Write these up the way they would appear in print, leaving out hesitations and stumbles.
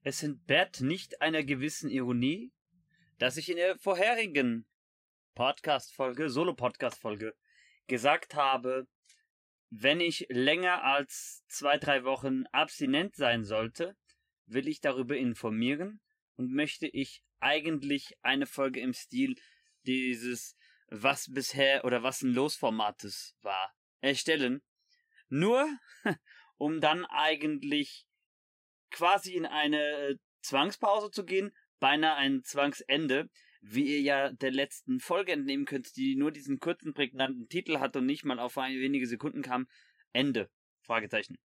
Es entbehrt nicht einer gewissen Ironie, dass ich in der vorherigen Solo-Podcast-Folge gesagt habe, wenn ich länger als 2-3 Wochen abstinent sein sollte, will ich darüber informieren und möchte ich eigentlich eine Folge im Stil dieses Was bisher oder was ein Los-Formates war, erstellen. Nur, um dann eigentlich quasi in eine Zwangspause zu gehen, beinahe ein Zwangsende, wie ihr ja der letzten Folge entnehmen könnt, die nur diesen kurzen, prägnanten Titel hat und nicht mal auf wenige Sekunden kam. Ende. Fragezeichen.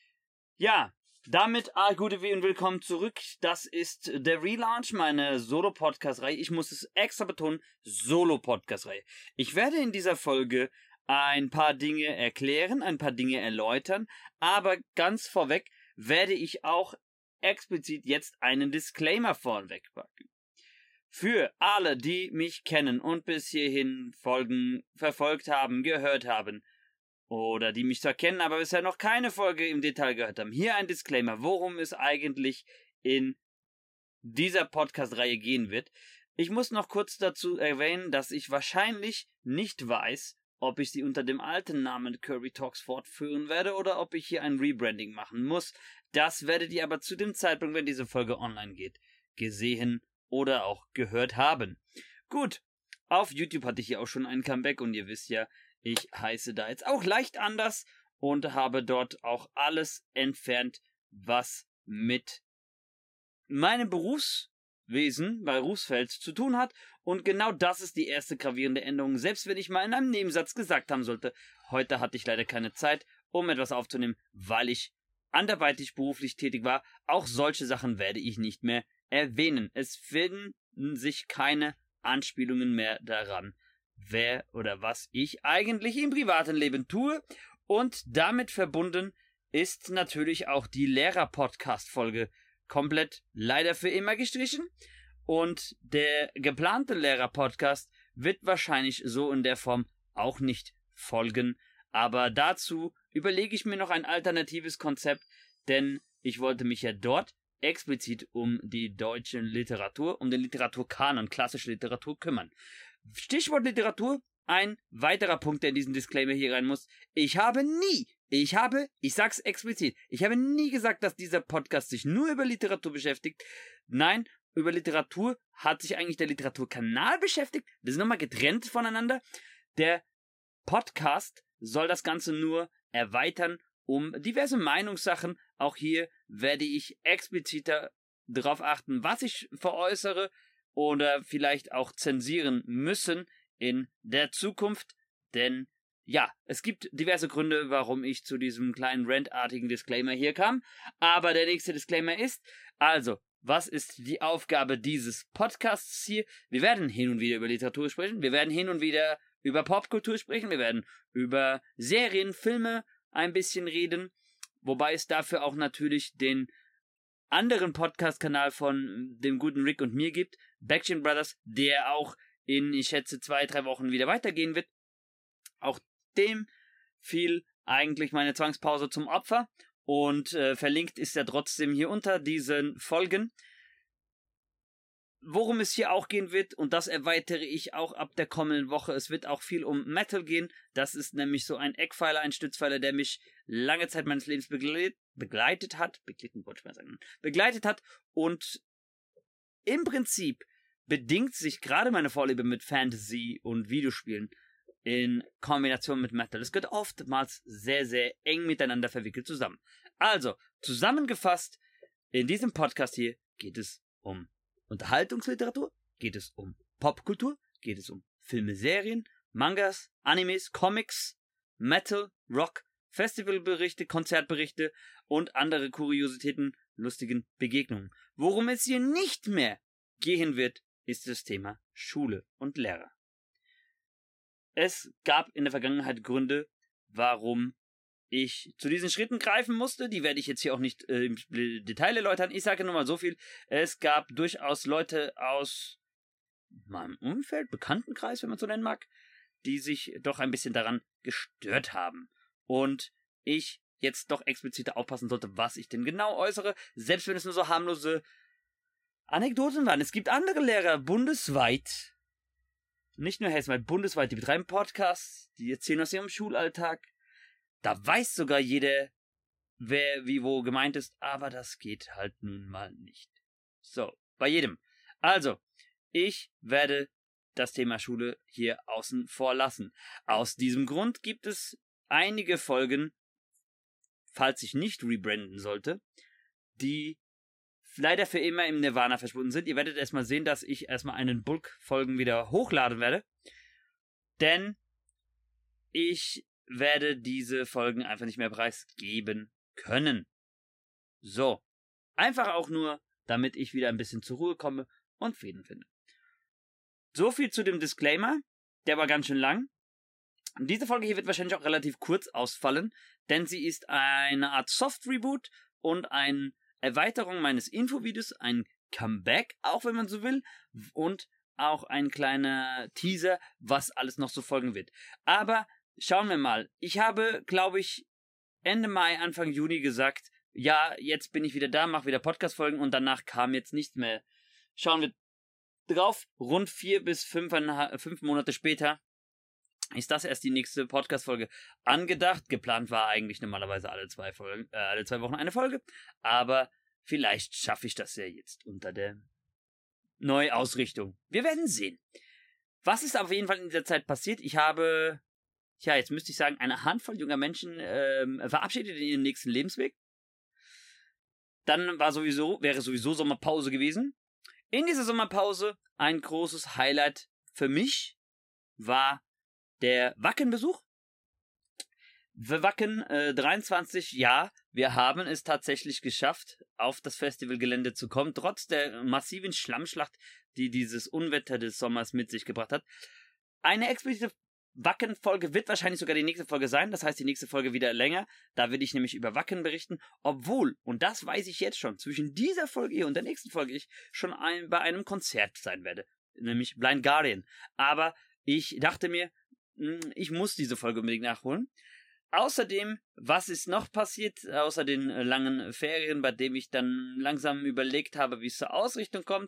Ja, damit gute Weh und willkommen zurück. Das ist der Relaunch meiner Solo-Podcast-Reihe. Ich muss es extra betonen, Solo-Podcast-Reihe. Ich werde in dieser Folge ein paar Dinge erklären, ein paar Dinge erläutern, aber ganz vorweg werde ich auch explizit jetzt einen Disclaimer vorwegpacken. Für alle, die mich kennen und bis hierhin Folgen verfolgt haben, gehört haben, oder die mich zwar kennen, aber bisher noch keine Folge im Detail gehört haben, hier ein Disclaimer, worum es eigentlich in dieser Podcast-Reihe gehen wird. Ich muss noch kurz dazu erwähnen, dass ich wahrscheinlich nicht weiß, ob ich sie unter dem alten Namen Curry Talks fortführen werde oder ob ich hier ein Rebranding machen muss. Das werdet ihr aber zu dem Zeitpunkt, wenn diese Folge online geht, gesehen oder auch gehört haben. Gut, auf YouTube hatte ich ja auch schon ein Comeback und ihr wisst ja, ich heiße da jetzt auch leicht anders und habe dort auch alles entfernt, was mit meinem Berufswesen bei Berufsfeld zu tun hat. Und genau das ist die erste gravierende Änderung, selbst wenn ich mal in einem Nebensatz gesagt haben sollte, heute hatte ich leider keine Zeit, um etwas aufzunehmen, weil ich anderweitig beruflich tätig war. Auch solche Sachen werde ich nicht mehr erwähnen. Es finden sich keine Anspielungen mehr daran, wer oder was ich eigentlich im privaten Leben tue. Und damit verbunden ist natürlich auch die Lehrer-Podcast-Folge komplett leider für immer gestrichen. Und der geplante Lehrer-Podcast wird wahrscheinlich so in der Form auch nicht folgen. Aber dazu überlege ich mir noch ein alternatives Konzept, denn ich wollte mich ja dort explizit um die deutsche Literatur, um den Literaturkanon, klassische Literatur kümmern. Stichwort Literatur, ein weiterer Punkt, der in diesen Disclaimer hier rein muss. Ich sag's explizit, ich habe nie gesagt, dass dieser Podcast sich nur über Literatur beschäftigt. Nein, über Literatur hat sich eigentlich der Literaturkanal beschäftigt. Das ist nochmal getrennt voneinander. Der Podcast soll das Ganze nur erweitern um diverse Meinungssachen. Auch hier werde ich expliziter darauf achten, was ich veräußere oder vielleicht auch zensieren müssen in der Zukunft. Denn ja, es gibt diverse Gründe, warum ich zu diesem kleinen rantartigen Disclaimer hier kam. Aber der nächste Disclaimer ist, also, was ist die Aufgabe dieses Podcasts hier? Wir werden hin und wieder über Literatur sprechen, wir werden hin und wieder über Popkultur sprechen, wir werden über Serien, Filme ein bisschen reden, wobei es dafür auch natürlich den anderen Podcast-Kanal von dem guten Rick und mir gibt, Backchin Brothers, der auch in, ich schätze, 2-3 Wochen wieder weitergehen wird. Auch dem fiel eigentlich meine Zwangspause zum Opfer und verlinkt ist er trotzdem hier unter diesen Folgen. Worum es hier auch gehen wird, und das erweitere ich auch ab der kommenden Woche, es wird auch viel um Metal gehen. Das ist nämlich so ein Eckpfeiler, ein Stützpfeiler, der mich lange Zeit meines Lebens begleitet hat und im Prinzip bedingt sich gerade meine Vorliebe mit Fantasy und Videospielen in Kombination mit Metal. Es geht oftmals sehr, sehr eng miteinander verwickelt zusammen. Also, zusammengefasst, in diesem Podcast hier geht es um Unterhaltungsliteratur, geht es um Popkultur, geht es um Filme, Serien, Mangas, Animes, Comics, Metal, Rock, Festivalberichte, Konzertberichte und andere Kuriositäten, lustigen Begegnungen. Worum es hier nicht mehr gehen wird, ist das Thema Schule und Lehrer. Es gab in der Vergangenheit Gründe, warum ich zu diesen Schritten greifen musste. Die werde ich jetzt hier auch nicht im Detail erläutern. Ich sage nur mal so viel. Es gab durchaus Leute aus meinem Umfeld, Bekanntenkreis, wenn man so nennen mag, die sich doch ein bisschen daran gestört haben. Und ich, jetzt doch expliziter aufpassen sollte, was ich denn genau äußere, selbst wenn es nur so harmlose Anekdoten waren. Es gibt andere Lehrer bundesweit, nicht nur hessenweit, bundesweit, die betreiben Podcasts, die erzählen aus ihrem Schulalltag. Da weiß sogar jeder, wer wie wo gemeint ist, aber das geht halt nun mal nicht. So, bei jedem. Also, ich werde das Thema Schule hier außen vor lassen. Aus diesem Grund gibt es einige Folgen, falls ich nicht rebranden sollte, die leider für immer im Nirvana verschwunden sind. Ihr werdet erstmal sehen, dass ich erstmal einen Bulk-Folgen wieder hochladen werde. Denn ich werde diese Folgen einfach nicht mehr preisgeben können. So. Einfach auch nur, damit ich wieder ein bisschen zur Ruhe komme und Frieden finde. So viel zu dem Disclaimer. Der war ganz schön lang. Diese Folge hier wird wahrscheinlich auch relativ kurz ausfallen, denn sie ist eine Art Soft-Reboot und eine Erweiterung meines Infovideos, ein Comeback, auch wenn man so will, und auch ein kleiner Teaser, was alles noch so folgen wird. Aber schauen wir mal. Ich habe, glaube ich, Ende Mai, Anfang Juni gesagt, ja, jetzt bin ich wieder da, mache wieder Podcast-Folgen und danach kam jetzt nichts mehr. Schauen wir drauf, rund 4 bis 5 Monate später ist das erst die nächste Podcast-Folge angedacht. Geplant war eigentlich normalerweise alle 2 Wochen eine Folge, aber vielleicht schaffe ich das ja jetzt unter der Neuausrichtung. Wir werden sehen. Was ist auf jeden Fall in dieser Zeit passiert? Ich habe, jetzt müsste ich sagen, eine Handvoll junger Menschen verabschiedet in ihren nächsten Lebensweg. Dann wäre sowieso Sommerpause gewesen. In dieser Sommerpause ein großes Highlight für mich war der Wacken-Besuch. Wacken 23, ja, wir haben es tatsächlich geschafft, auf das Festivalgelände zu kommen, trotz der massiven Schlammschlacht, die dieses Unwetter des Sommers mit sich gebracht hat. Eine explizite Wacken-Folge wird wahrscheinlich sogar die nächste Folge sein, das heißt die nächste Folge wieder länger, da will ich nämlich über Wacken berichten, obwohl, und das weiß ich jetzt schon, zwischen dieser Folge hier und der nächsten Folge ich schon bei einem Konzert sein werde, nämlich Blind Guardian. Aber ich dachte mir, ich muss diese Folge unbedingt nachholen. Außerdem, was ist noch passiert, außer den langen Ferien, bei dem ich dann langsam überlegt habe, wie es zur Ausrichtung kommt?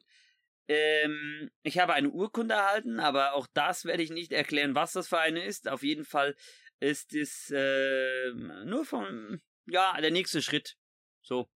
Ich habe eine Urkunde erhalten, aber auch das werde ich nicht erklären, was das für eine ist. Auf jeden Fall ist es nur der nächste Schritt. So.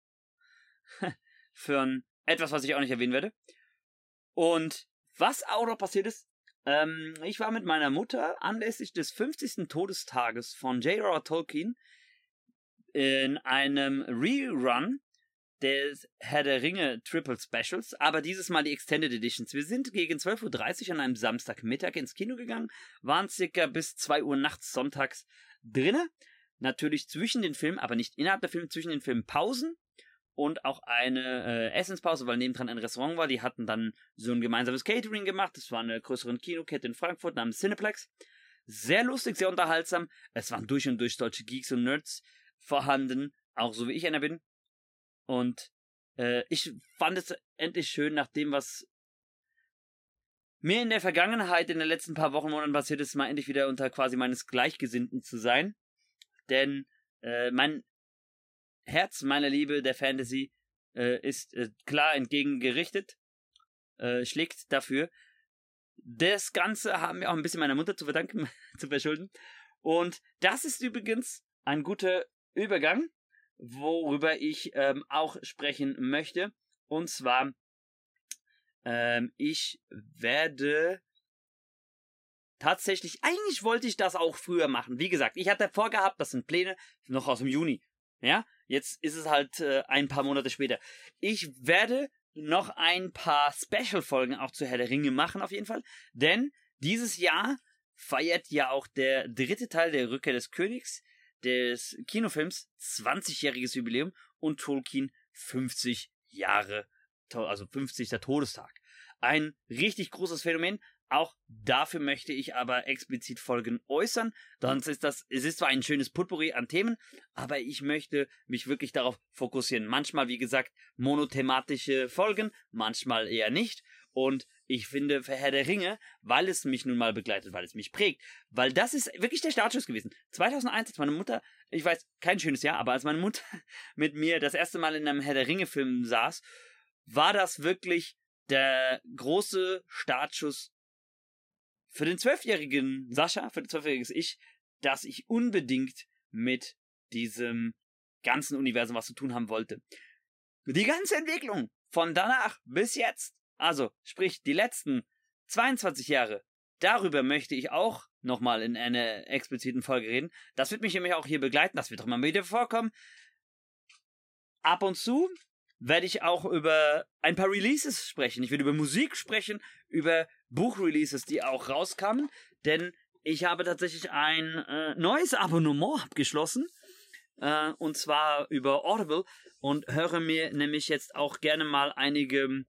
Für etwas, was ich auch nicht erwähnen werde. Und was auch noch passiert ist, ich war mit meiner Mutter anlässlich des 50. Todestages von J.R.R. Tolkien in einem Rerun des Herr der Ringe Triple Specials, aber dieses Mal die Extended Editions. Wir sind gegen 12:30 Uhr an einem Samstagmittag ins Kino gegangen, waren circa bis 2 Uhr nachts sonntags drinne. Natürlich zwischen den Filmen, aber nicht innerhalb der Filme, zwischen den Filmen Pausen. Und auch eine Essenspause, weil nebendran ein Restaurant war. Die hatten dann so ein gemeinsames Catering gemacht. Das war eine größere Kinokette in Frankfurt namens Cineplex. Sehr lustig, sehr unterhaltsam. Es waren durch und durch deutsche Geeks und Nerds vorhanden, auch so wie ich einer bin. Und ich fand es endlich schön, nach dem, was mir in der Vergangenheit, in den letzten paar Wochen, Monaten passiert ist, mal endlich wieder unter quasi meines Gleichgesinnten zu sein. Denn mein Herz, meine Liebe der Fantasy ist klar entgegengerichtet, schlägt dafür. Das Ganze haben wir auch ein bisschen meiner Mutter zu verdanken, zu verschulden. Und das ist übrigens ein guter Übergang, worüber ich auch sprechen möchte. Und zwar, ich werde tatsächlich, eigentlich wollte ich das auch früher machen. Wie gesagt, ich hatte vorgehabt, das sind Pläne noch aus dem Juni. Ja, jetzt ist es halt ein paar Monate später. Ich werde noch ein paar Special-Folgen auch zu Herr der Ringe machen, auf jeden Fall. Denn dieses Jahr feiert ja auch der 3. Teil der Rückkehr des Königs, des Kinofilms, 20-jähriges Jubiläum und Tolkien 50 Jahre, also 50. Todestag. Ein richtig großes Phänomen. Auch dafür möchte ich aber explizit Folgen äußern. Sonst ist es ist zwar ein schönes Potpourri an Themen, aber ich möchte mich wirklich darauf fokussieren. Manchmal, wie gesagt, monothematische Folgen, manchmal eher nicht. Und ich finde, für Herr der Ringe, weil es mich nun mal begleitet, weil es mich prägt, weil das ist wirklich der Startschuss gewesen. 2001, als meine Mutter ich weiß, kein schönes Jahr, aber als meine Mutter mit mir das erste Mal in einem Herr der Ringe-Film saß, war das wirklich der große Startschuss für den 12-jährigen Sascha, für das 12-jährige Ich, dass ich unbedingt mit diesem ganzen Universum was zu tun haben wollte. Die ganze Entwicklung von danach bis jetzt, also sprich die letzten 22 Jahre, darüber möchte ich auch nochmal in einer expliziten Folge reden. Das wird mich nämlich auch hier begleiten, das wird auch immer wieder vorkommen. Ab und zu werde ich auch über ein paar Releases sprechen. Ich werde über Musik sprechen, über Buchreleases, die auch rauskamen, denn ich habe tatsächlich ein neues Abonnement abgeschlossen, und zwar über Audible, und höre mir nämlich jetzt auch gerne mal einige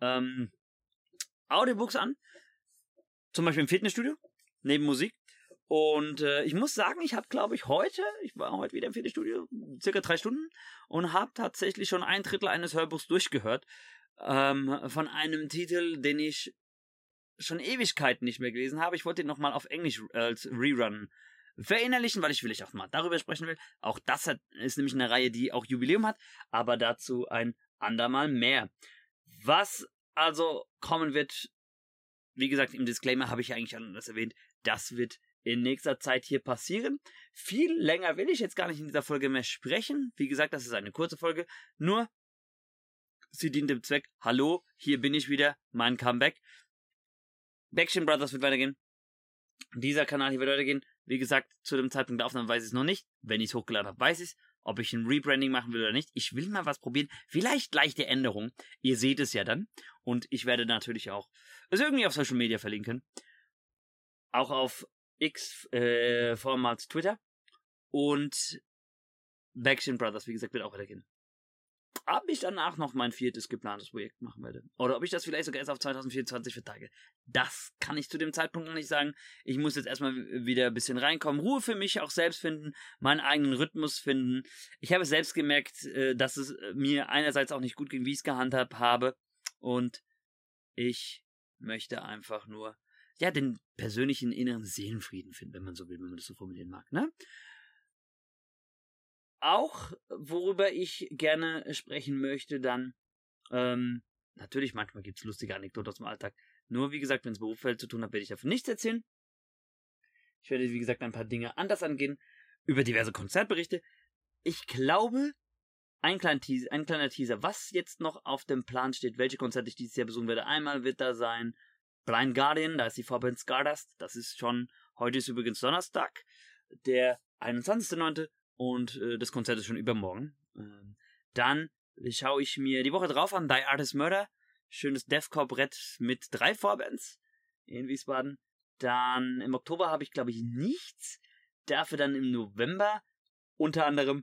Audiobooks an, zum Beispiel im Fitnessstudio, neben Musik. Und ich muss sagen, ich war heute wieder im Fitnessstudio, circa 3 Stunden, und habe tatsächlich schon 1/3 eines Hörbuchs durchgehört, von einem Titel, den ich schon Ewigkeiten nicht mehr gelesen habe. Ich wollte ihn nochmal auf Englisch als Rerun verinnerlichen, weil ich vielleicht auch mal darüber sprechen will. Auch das ist nämlich eine Reihe, die auch Jubiläum hat, aber dazu ein andermal mehr. Was also kommen wird, wie gesagt, im Disclaimer habe ich ja eigentlich anders erwähnt, das wird in nächster Zeit hier passieren. Viel länger will ich jetzt gar nicht in dieser Folge mehr sprechen. Wie gesagt, das ist eine kurze Folge. Nur, sie dient dem Zweck. Hallo, hier bin ich wieder, mein Comeback. Backstreet Brothers wird weitergehen. Dieser Kanal hier wird weitergehen. Wie gesagt, zu dem Zeitpunkt der Aufnahme weiß ich es noch nicht. Wenn ich es hochgeladen habe, weiß ich es. Ob ich ein Rebranding machen will oder nicht. Ich will mal was probieren. Vielleicht leichte Änderungen. Ihr seht es ja dann. Und ich werde natürlich auch es irgendwie auf Social Media verlinken. Auch auf X, vormals Twitter. Und Backstreet Brothers, wie gesagt, wird auch weitergehen. Ob ich danach noch mein 4. geplantes Projekt machen werde. Oder ob ich das vielleicht sogar erst auf 2024 vertage. Das kann ich zu dem Zeitpunkt noch nicht sagen. Ich muss jetzt erstmal wieder ein bisschen reinkommen. Ruhe für mich auch selbst finden. Meinen eigenen Rhythmus finden. Ich habe selbst gemerkt, dass es mir einerseits auch nicht gut ging, wie ich es gehandhabt habe. Und ich möchte einfach nur, ja, den persönlichen inneren Seelenfrieden finden, wenn man so will, wenn man das so formulieren mag, ne? Auch, worüber ich gerne sprechen möchte, dann, natürlich, manchmal gibt es lustige Anekdoten aus dem Alltag. Nur, wie gesagt, wenn es Berufsfeld zu tun hat, werde ich davon nichts erzählen. Ich werde, wie gesagt, ein paar Dinge anders angehen, über diverse Konzertberichte. Ich glaube, ein kleiner Teaser, was jetzt noch auf dem Plan steht, welche Konzerte ich dieses Jahr besuchen werde. Einmal wird da sein Blind Guardian, da ist die Vorband Stardust. Das ist schon, heute ist übrigens Donnerstag, der 21.09. Und das Konzert ist schon übermorgen. Dann schaue ich mir die Woche drauf an, Die Artist Murder. Schönes Deathcore-Brett mit 3 Vorbands in Wiesbaden. Dann im Oktober habe ich, glaube ich, nichts. Dafür dann im November unter anderem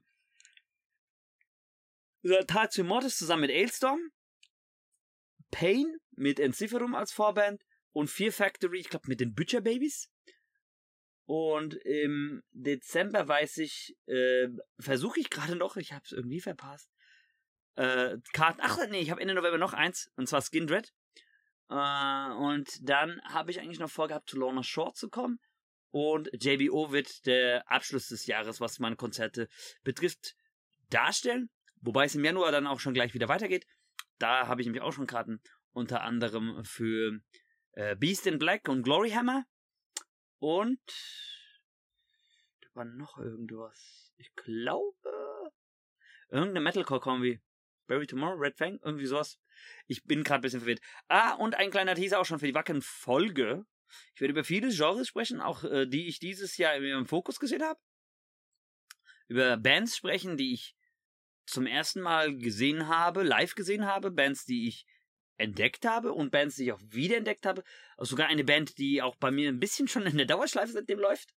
Tatio Mortis zusammen mit Ailstorm. Pain mit Enziferum als Vorband. Und Fear Factory, ich glaube, mit den Butcher Babies. Und im Dezember weiß ich, versuche ich gerade noch, ich habe es irgendwie verpasst, Karten, ich habe Ende November noch eins, und zwar Skin Dread. Und dann habe ich eigentlich noch vorgehabt, zu Lorna Shore zu kommen. Und JBO wird der Abschluss des Jahres, was meine Konzerte betrifft, darstellen. Wobei es im Januar dann auch schon gleich wieder weitergeht. Da habe ich nämlich auch schon Karten, unter anderem für Beast in Black und Glory Hammer. Und da war noch irgendwas. Ich glaube, irgendeine Metalcore-Kombi. Bury Tomorrow, Red Fang, irgendwie sowas. Ich bin gerade ein bisschen verwirrt. Und ein kleiner Teaser auch schon für die Wacken-Folge. Ich werde über viele Genres sprechen, auch die ich dieses Jahr im Fokus gesehen habe. Über Bands sprechen, die ich zum ersten Mal gesehen habe, live gesehen habe. Bands, die ich entdeckt habe und Bands, die ich auch wiederentdeckt habe. Also sogar eine Band, die auch bei mir ein bisschen schon in der Dauerschleife seitdem läuft.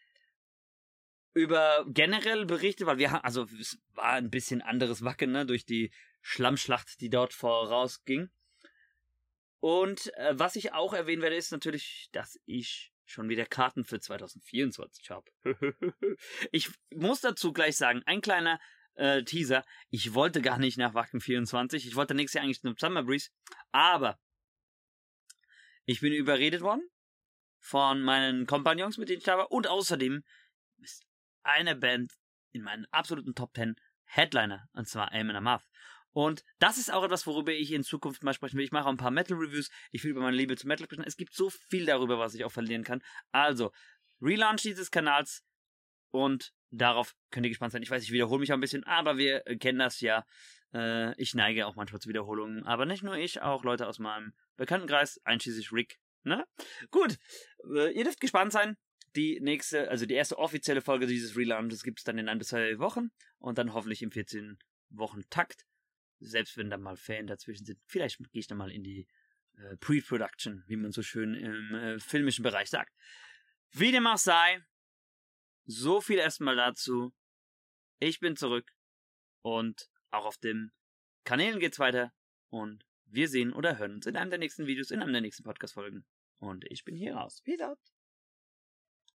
Über generell Berichte, weil es war ein bisschen anderes Wacken, ne, durch die Schlammschlacht, die dort vorausging. Und was ich auch erwähnen werde, ist natürlich, dass ich schon wieder Karten für 2024 habe. Ich muss dazu gleich sagen, ein kleiner Teaser. Ich wollte gar nicht nach Wacken 24. Ich wollte nächstes Jahr eigentlich zum Summer Breeze. Aber ich bin überredet worden von meinen Kompagnons, mit denen ich da war. Und außerdem ist eine Band, in meinen absoluten Top 10 Headliner, und zwar Amon Amarth. Und das ist auch etwas, worüber ich in Zukunft mal sprechen will. Ich mache auch ein paar Metal-Reviews. Ich will über meine Liebe zu Metal sprechen. Es gibt so viel darüber, was ich auch verlieren kann. Also, Relaunch dieses Kanals und darauf könnt ihr gespannt sein. Ich weiß, ich wiederhole mich auch ein bisschen, aber wir kennen das ja. Ich neige auch manchmal zu Wiederholungen. Aber nicht nur ich, auch Leute aus meinem Bekanntenkreis, einschließlich Rick. Ne? Gut, ihr dürft gespannt sein. Die erste offizielle Folge dieses Relaunches gibt es dann in 1 bis 2 Wochen und dann hoffentlich im 14-Wochen-Takt. Selbst wenn da mal Ferien dazwischen sind. Vielleicht gehe ich dann mal in die Pre-Production, wie man so schön im filmischen Bereich sagt. Wie dem auch sei, so viel erstmal dazu. Ich bin zurück und auch auf den Kanälen geht's weiter und wir sehen oder hören uns in einem der nächsten Videos, in einem der nächsten Podcast-Folgen. Und ich bin hier raus. Peace out.